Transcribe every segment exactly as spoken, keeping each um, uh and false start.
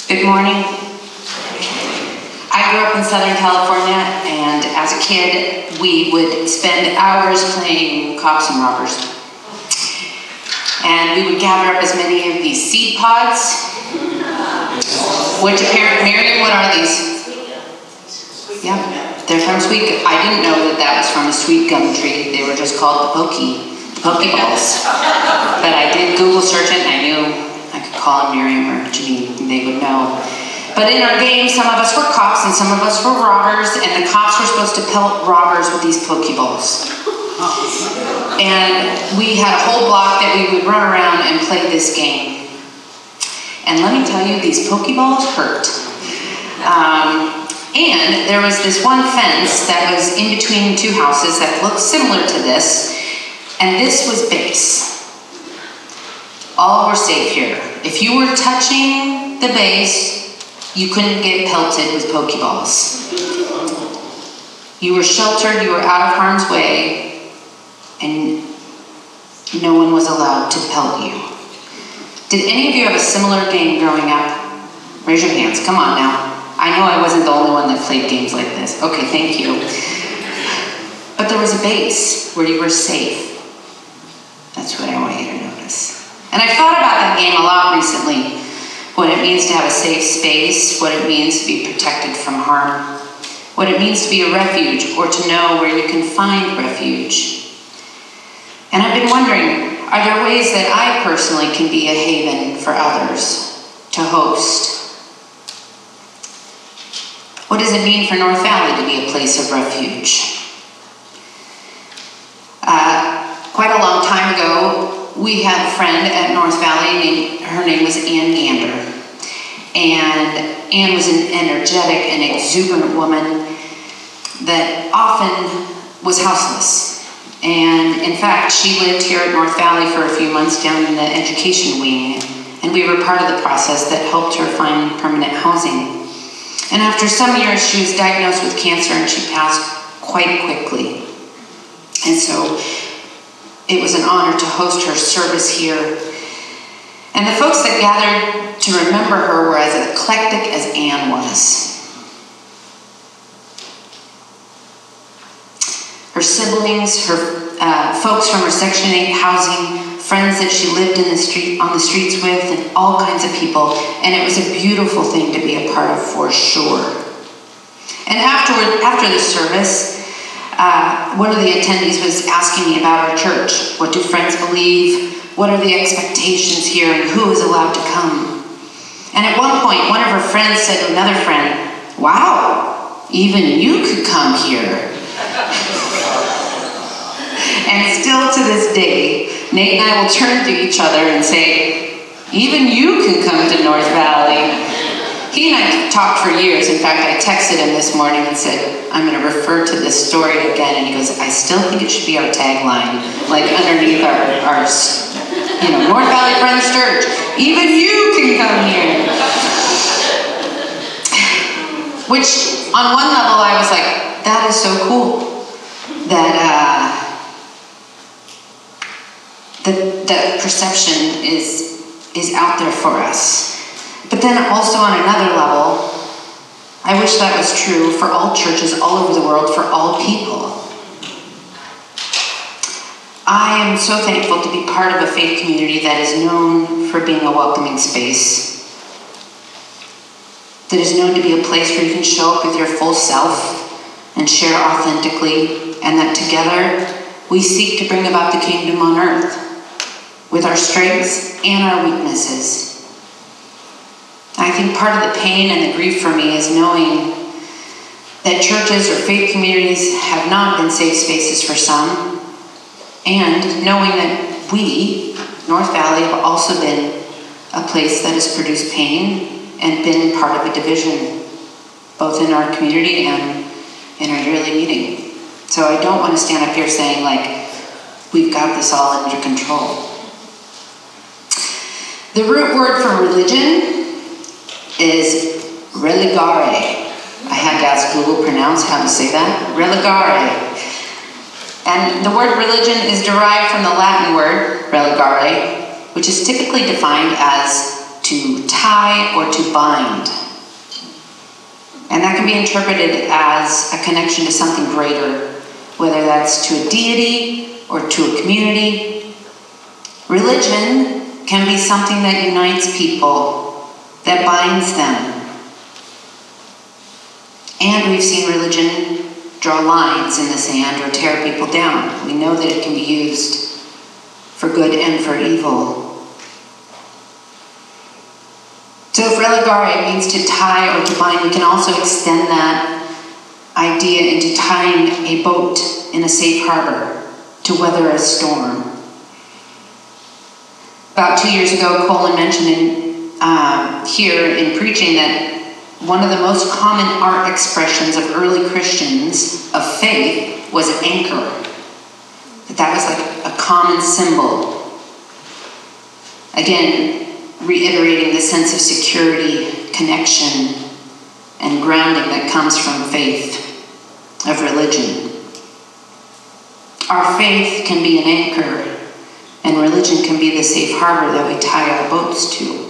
Good morning. I grew up in Southern California, and as a kid, we would spend hours playing cops and robbers. And we would gather up as many of these seed pods, which apparently, Miriam, what are these? Yeah, they're from sweet. I didn't know that that was from a sweet gum tree. They were just called the pokey, pokeballs. But I did Google search it, and I knew I could call them Miriam or Janine, and they would know. But in our game, some of us were cops and some of us were robbers, and the cops were supposed to pelt robbers with these pokeballs. And we had a whole block that we would run around and play this game. And let me tell you, these pokeballs hurt. Um, and there was this one fence that was in between two houses that looked similar to this, and this was base. All were safe here. If you were touching the base, you couldn't get pelted with pokeballs. You were sheltered, you were out of harm's way, and no one was allowed to pelt you. Did any of you have a similar game growing up? Raise your hands, come on now. I know I wasn't the only one that played games like this. Okay, thank you. But there was a base where you were safe. That's what I want you to notice. And I thought about that game a lot recently. What it means to have a safe space, what it means to be protected from harm, what it means to be a refuge or to know where you can find refuge. And I've been wondering, are there ways that I personally can be a haven for others to host? What does it mean for North Valley to be a place of refuge? Uh, quite a long time ago, we had a friend at North Valley, named, her name was Ann Gander. And Ann was an energetic and exuberant woman that often was houseless. And in fact, she lived here at North Valley for a few months down in the education wing, and we were part of the process that helped her find permanent housing. And after some years, she was diagnosed with cancer and she passed quite quickly. And so it was an honor to host her service here. And the folks that gathered to remember her were as eclectic as Ann was. Her siblings, her uh, folks from her Section eight housing, friends that she lived in the street, on the streets with, and all kinds of people. And it was a beautiful thing to be a part of, for sure. And afterward, after the service, uh, one of the attendees was asking me about our church. What do friends believe? What are the expectations here, and who is allowed to come? And at one point, one of her friends said to another friend, "Wow, even you could come here." And still to this day, Nate and I will turn to each other and say, "Even you can come to North Valley." He and I talked for years. In fact, I texted him this morning and said, "I'm going to refer to this story again." And he goes, "I still think it should be our tagline, like underneath our, our you know, North Valley Friends Church. Even you can come here." Which, on one level, I was like, that is so cool. That, uh, that, that perception is, is out there for us. But then also on another level, I wish that was true for all churches all over the world, for all people. I am so thankful to be part of a faith community that is known for being a welcoming space, that is known to be a place where you can show up with your full self and share authentically, and that together we seek to bring about the kingdom on earth with our strengths and our weaknesses. I think part of the pain and the grief for me is knowing that churches or faith communities have not been safe spaces for some, and knowing that we, North Valley, have also been a place that has produced pain and been part of a division, both in our community and in our yearly meeting. So I don't want to stand up here saying, like, we've got this all under control. The root word for religion is religare. I had to ask Google pronounce how to say that. Religare. And the word religion is derived from the Latin word religare, which is typically defined as to tie or to bind. And that can be interpreted as a connection to something greater, whether that's to a deity or to a community. Religion can be something that unites people, that binds them. And we've seen religion draw lines in the sand or tear people down. We know that it can be used for good and for evil. So if religare means to tie or to bind, we can also extend that idea into tying a boat in a safe harbor to weather a storm. About two years ago, Colin mentioned in, uh, here in preaching that one of the most common art expressions of early Christians of faith was an anchor. That that was like a common symbol. Again, reiterating the sense of security, connection, and grounding that comes from faith, of religion. Our faith can be an anchor, and religion can be the safe harbor that we tie our boats to.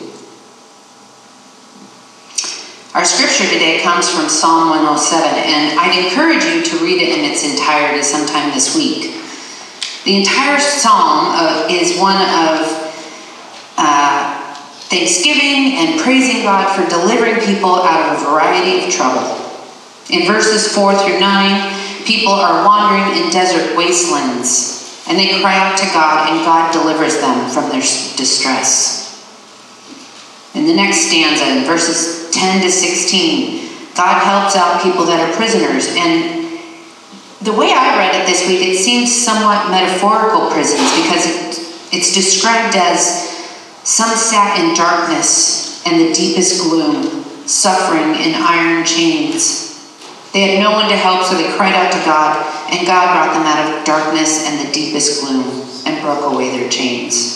Our scripture today comes from Psalm one oh seven, and I'd encourage you to read it in its entirety sometime this week. The entire psalm uh, is one of uh, thanksgiving and praising God for delivering people out of a variety of trouble. In verses four through nine, people are wandering in desert wastelands, and they cry out to God, and God delivers them from their distress. In the next stanza, in verses ten to sixteen, God helps out people that are prisoners. And the way I read it this week, it seems somewhat metaphorical prisons, because it, it's described as some sat in darkness and the deepest gloom, suffering in iron chains. They had no one to help, so they cried out to God, and God brought them out of darkness and the deepest gloom and broke away their chains.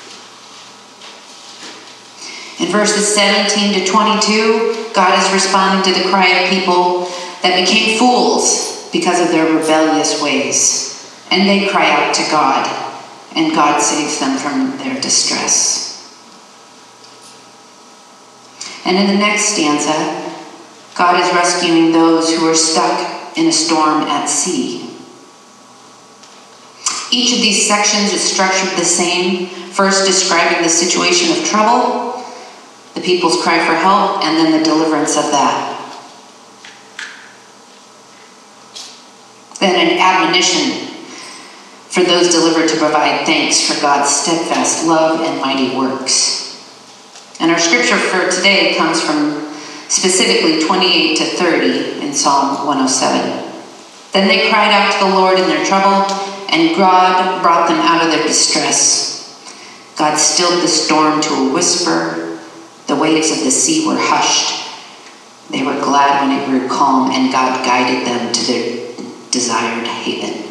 In verses seventeen to twenty-two, God is responding to the cry of people that became fools because of their rebellious ways. And they cry out to God, and God saves them from their distress. And in the next stanza, God is rescuing those who are stuck in a storm at sea. Each of these sections is structured the same, first describing the situation of trouble, the people's cry for help, and then the deliverance of that. Then an admonition for those delivered to provide thanks for God's steadfast love and mighty works. And our scripture for today comes from specifically twenty-eight to thirty in Psalm one oh seven. Then they cried out to the Lord in their trouble, and God brought them out of their distress. God stilled the storm to a whisper. The waves of the sea were hushed. They were glad when it grew calm, and God guided them to their desired haven.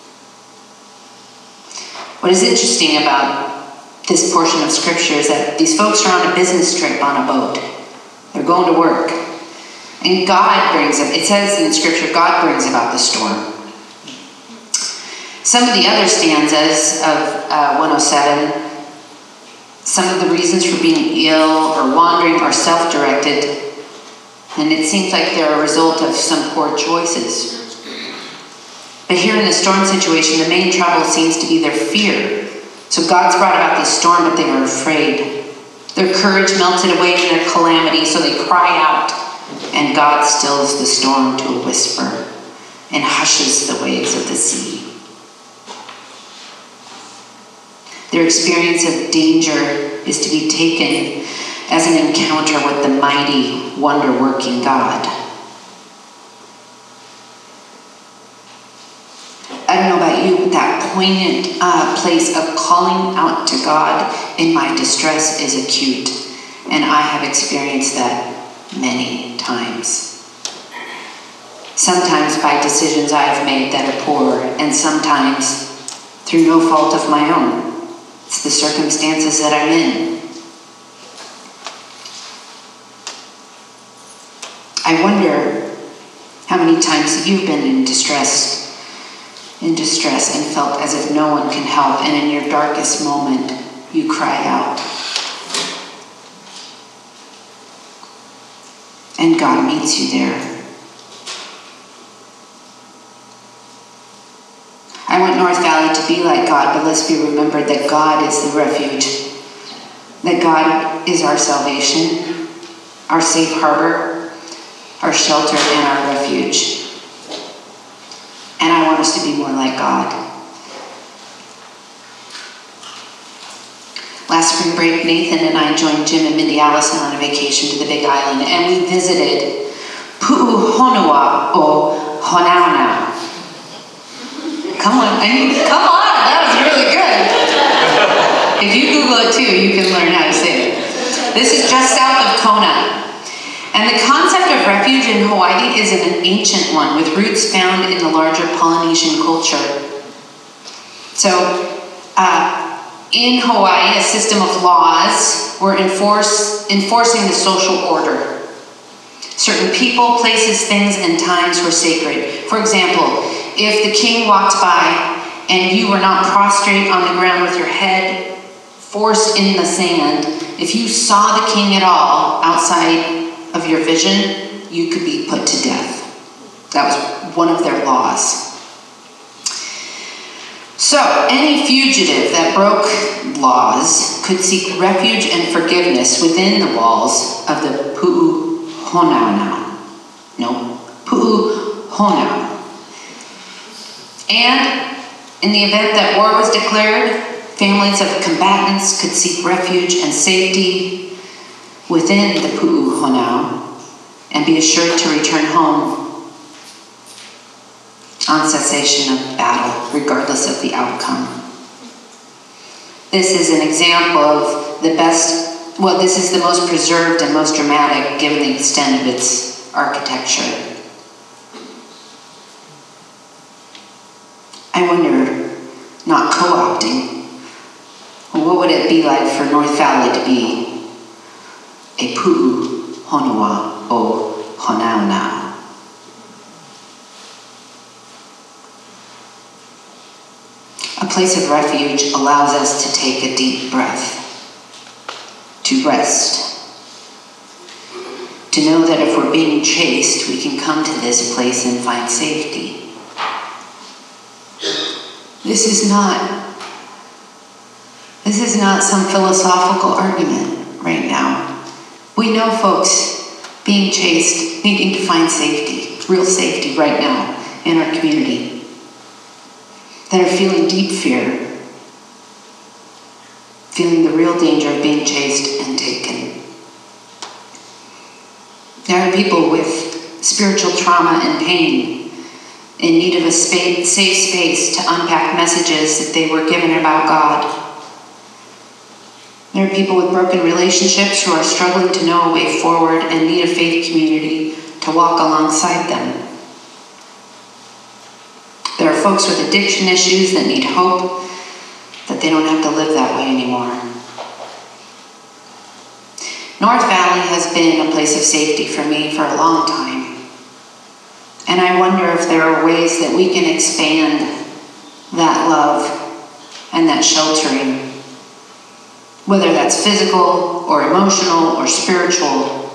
What is interesting about this portion of scripture is that these folks are on a business trip on a boat. They're going to work. And God brings it. It says in scripture, God brings about the storm. Some of the other stanzas of uh, one oh seven, some of the reasons for being ill or wandering are self-directed, and it seems like they're a result of some poor choices. But here in the storm situation, the main trouble seems to be their fear. So God's brought about this storm, but they were afraid. Their courage melted away in their calamity, so they cry out, and God stills the storm to a whisper and hushes the waves of the sea. Their experience of danger is to be taken as an encounter with the mighty, wonder-working God. I don't know about you, but that poignant uh, place of calling out to God in my distress is acute, and I have experienced that many times. Sometimes by decisions I've made that are poor, and sometimes through no fault of my own. It's the circumstances that I'm in. I wonder how many times you've been in distress, in distress and felt as if no one can help, and in your darkest moment, you cry out. and God meets you there. I want North Valley to be like God, but let's be remembered that God is the refuge, that God is our salvation, our safe harbor, our shelter, and our refuge. And I want us to be more like God. Last spring break, Nathan and I joined Jim and Mindy Allison on a vacation to the Big Island, and we visited Pu'uhonua o Honaunau. Come on, I mean, come on, that was really good. If you Google it too, you can learn how to say it. This is just south of Kona. And the concept of refuge in Hawaii is an ancient one with roots found in the larger Polynesian culture. So, uh, in Hawaii, a system of laws were enforce, enforcing the social order. Certain people, places, things, and times were sacred. For example, if the king walked by and you were not prostrate on the ground with your head forced in the sand, if you saw the king at all outside of your vision, you could be put to death. That was one of their laws. So, any fugitive that broke laws could seek refuge and forgiveness within the walls of the Pu'uhonau. No, Pu'uhonau. And in the event that war was declared, families of combatants could seek refuge and safety within the Pu'uhonau and be assured to return home on cessation of battle, regardless of the outcome. This is an example of the best, well, this is the most preserved and most dramatic given the extent of its architecture. I wonder, not co-opting, what would it be like for North Valley to be a Pu'uhonua o Honaunau? A place of refuge allows us to take a deep breath, to rest, to know that if we're being chased, we can come to this place and find safety. This is not, this is not some philosophical argument right now. We know folks being chased, needing to find safety, real safety right now in our community, that are feeling deep fear, feeling the real danger of being chased and taken. There are people with spiritual trauma and pain in need of a space, safe space to unpack messages that they were given about God. There are people with broken relationships who are struggling to know a way forward and need a faith community to walk alongside them. There are folks with addiction issues that need hope, that they don't have to live that way anymore. North Valley has been a place of safety for me for a long time. And I wonder if there are ways that we can expand that love and that sheltering, whether that's physical or emotional or spiritual.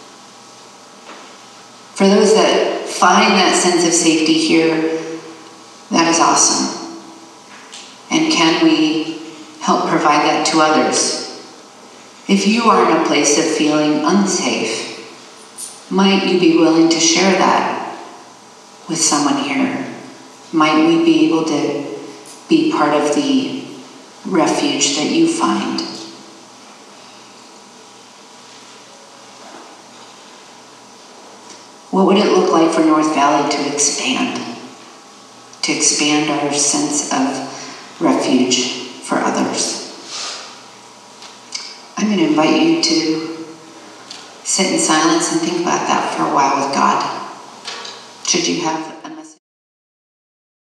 For those that find that sense of safety here, that is awesome. And can we help provide that to others? If you are in a place of feeling unsafe, might you be willing to share that with someone here? Might we be able to be part of the refuge that you find? What would it look like for North Valley to expand? To expand our sense of refuge for others. I'm going to invite you to sit in silence and think about that for a while with God. Should you have another